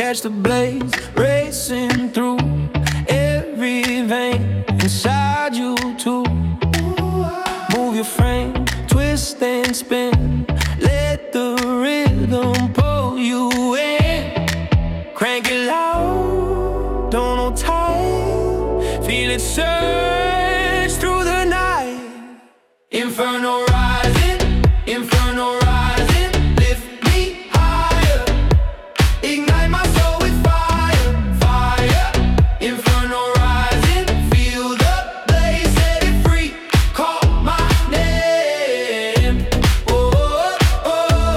catch the blaze racing through every vein inside you too. Move your frame, twist and spin, let the rhythm pull you in. Crank it loud, don't hold tight, feel it surge through the night. Inferno rising, inferno rising, lift me higher, ignite my soul with fire, fire. Inferno rising, feel the blaze, set it free, call my name. Oh, oh,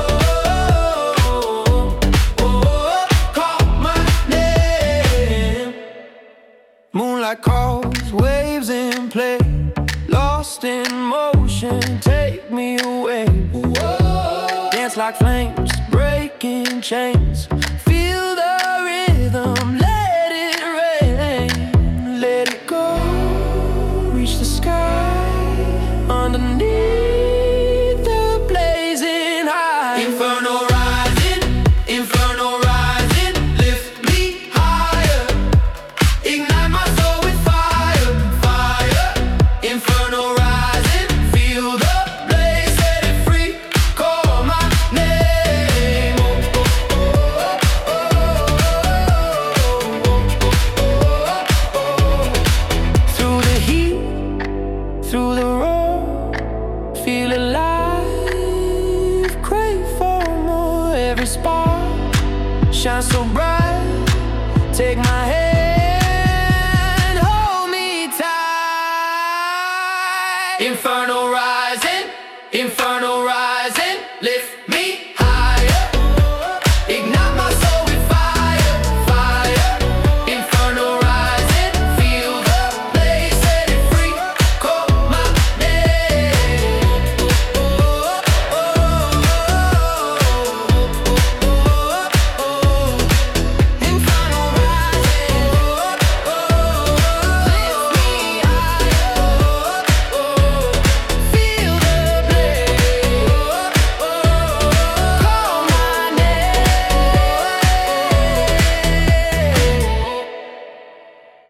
oh, oh, oh, call my name. Moonlight calls, waves in play, lost in motion, take me away. Whoa. Dance like flames, breaking chains, feel the rhythm, let it rain. Let it go, reach the sky, underneath the blazing high. Inferno rising, inferno rising, lift me higher, ignite my soul with fire, fire. Inferno rising, feel the blaze, set it free, call my name. Oh, oh, oh, oh, oh. Through the heat, through the roar, feel alive, crave for more. Every spark shines so bright, take my hand, hold me tight. Inferno rising, inferno